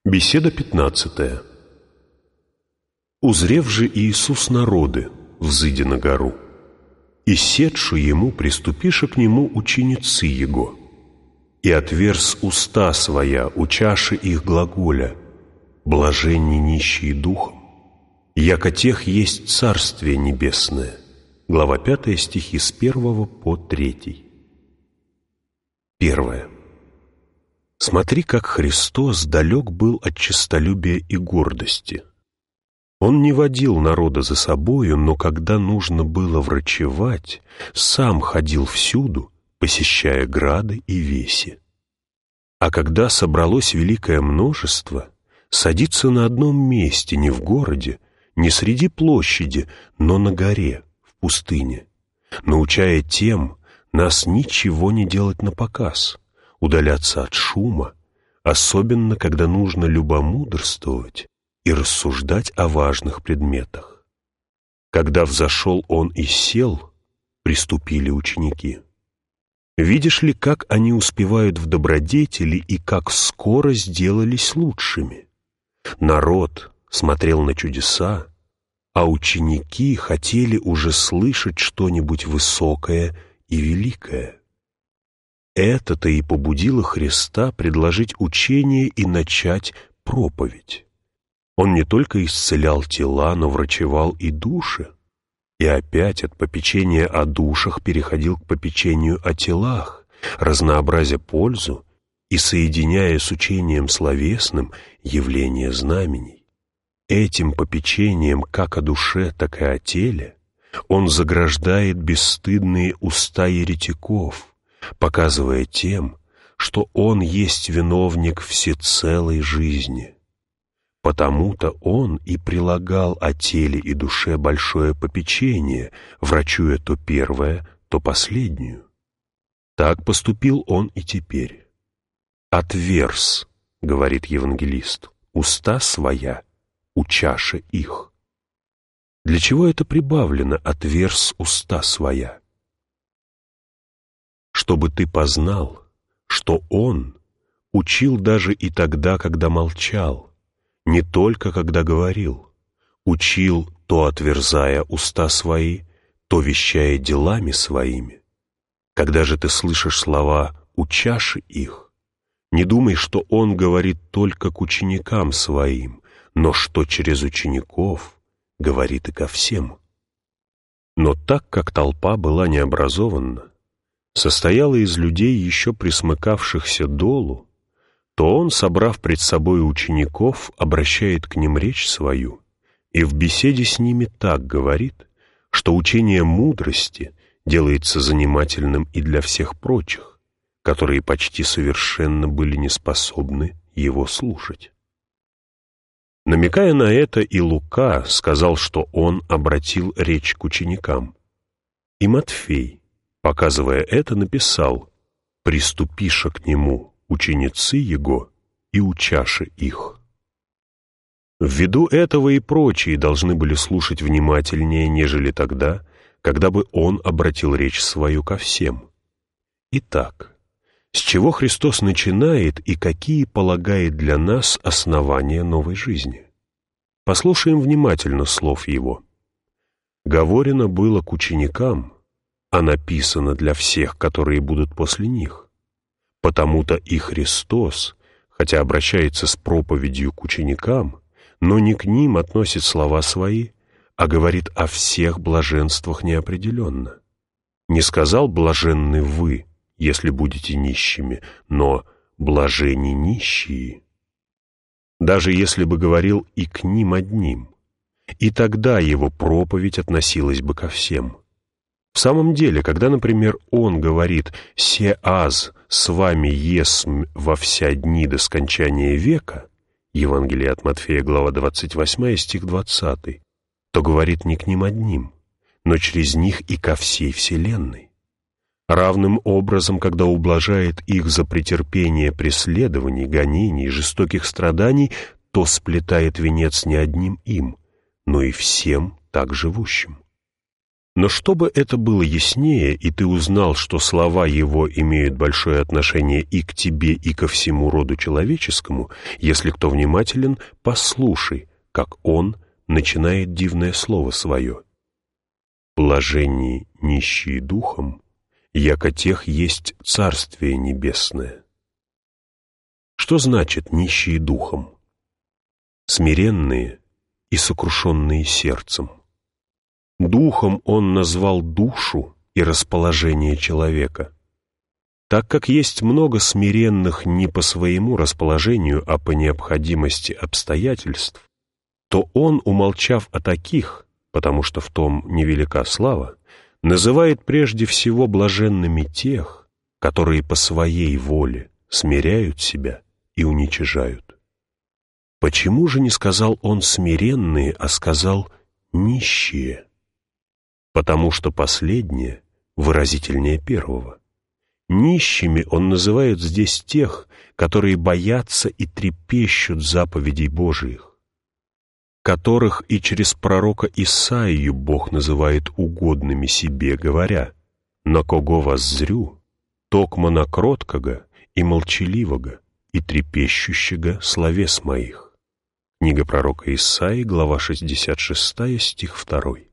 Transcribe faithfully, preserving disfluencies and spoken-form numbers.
Беседа пятнадцатая. «Узрев же Иисус народы, взыди на гору, и сетшу ему приступиша к нему ученицы его, и отверз уста своя у чаши их глаголя, блаженни нищие духом, яко тех есть Царствие Небесное». Глава пятая, стихи с первого по третий. Первое. Смотри, как Христос далек был от честолюбия и гордости. Он не водил народа за собою, но когда нужно было врачевать, сам ходил всюду, посещая грады и веси. А когда собралось великое множество, садится на одном месте, не в городе, не среди площади, но на горе, в пустыне, научая тем нас ничего не делать напоказ, удаляться от шума, особенно когда нужно любомудрствовать и рассуждать о важных предметах. Когда взошел он и сел, приступили ученики. Видишь ли, как они успевают в добродетели и как скоро сделались лучшими? Народ смотрел на чудеса, а ученики хотели уже слышать что-нибудь высокое и великое. Это-то и побудило Христа предложить учение и начать проповедь. Он не только исцелял тела, но врачевал и души, и опять от попечения о душах переходил к попечению о телах, разнообразя пользу и соединяя с учением словесным явление знамений. Этим попечением как о душе, так и о теле он заграждает бесстыдные уста еретиков, показывая тем, что он есть виновник всецелой жизни. Потому-то он и прилагал о теле и душе большое попечение, врачуя то первое, то последнюю. Так поступил он и теперь. «Отверз, — говорит евангелист, — уста своя у чаши их». Для чего это прибавлено «отверз уста своя»? Чтобы ты познал, что Он учил даже и тогда, когда молчал, не только когда говорил, учил, то отверзая уста свои, то вещая делами своими. Когда же ты слышишь слова «у чаши их», не думай, что Он говорит только к ученикам своим, но что через учеников говорит и ко всем. Но так как толпа была необразованна, состояла из людей, еще присмыкавшихся долу, то он, собрав пред собой учеников, обращает к ним речь свою и в беседе с ними так говорит, что учение мудрости делается занимательным и для всех прочих, которые почти совершенно были неспособны его слушать. Намекая на это, и Лука сказал, что он обратил речь к ученикам. И Матфей, показывая это, написал: «Приступиша к нему ученицы его и учаши их». Ввиду этого и прочие должны были слушать внимательнее, нежели тогда, когда бы он обратил речь свою ко всем. Итак, с чего Христос начинает и какие полагает для нас основания новой жизни? Послушаем внимательно слов Его. «Говорено было к ученикам, а написано для всех, которые будут после них. Потому-то и Христос, хотя обращается с проповедью к ученикам, но не к ним относит слова свои, а говорит о всех блаженствах неопределенно. Не сказал «блаженны вы», если будете нищими, но «блаженни нищие». Даже если бы говорил и к ним одним, и тогда его проповедь относилась бы ко всем. В самом деле, когда, например, он говорит «се аз с вами есмь во вся дни до скончания века», Евангелие от Матфея, глава двадцать восьмая, стих двадцатый, то говорит не к ним одним, но через них и ко всей вселенной. Равным образом, когда ублажает их за претерпение преследований, гонений, жестоких страданий, то сплетает венец не одним им, но и всем так живущим. Но чтобы это было яснее, и ты узнал, что слова его имеют большое отношение и к тебе, и ко всему роду человеческому, если кто внимателен, послушай, как он начинает дивное слово свое. «Блаженни нищие духом, яко тех есть Царствие Небесное». Что значит «нищие духом»? Смиренные и сокрушенные сердцем. Духом он назвал душу и расположение человека. Так как есть много смиренных не по своему расположению, а по необходимости обстоятельств, то он, умолчав о таких, потому что в том невелика слава, называет прежде всего блаженными тех, которые по своей воле смиряют себя и уничижают. Почему же не сказал он смиренные, а сказал нищие? Потому что последнее выразительнее первого. Нищими он называет здесь тех, которые боятся и трепещут заповедей Божиих, которых и через пророка Исаию Бог называет угодными себе, говоря: «На кого воззрю, токмо на кроткого и молчаливого, и трепещущего словес моих». Книга пророка Исаии, глава шестьдесят шесть, стих два.